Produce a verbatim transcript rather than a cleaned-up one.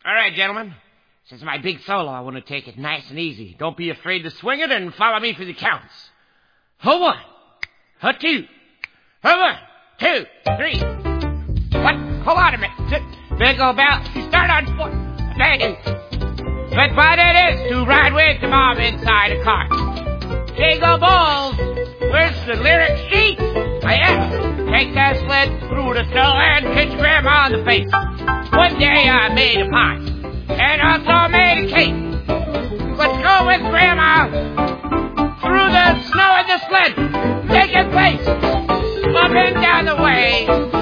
All right, gentlemen. This is my big solo. I want to take it nice and easy. Don't be afraid to swing it and follow me for the counts. A one, a two, a one, two, three. What? Hold on a minute. Bingo bell. You start on four. Thank you. But what it is to ride with your mom inside a car. Jingle balls. Where's the lyric sheet? I am. Take that sled through the snow and hit Grandma in the face. One day I made a pie, and also made a cake. Let's go with Grandma through the snow and the sled, taking place up and down the way.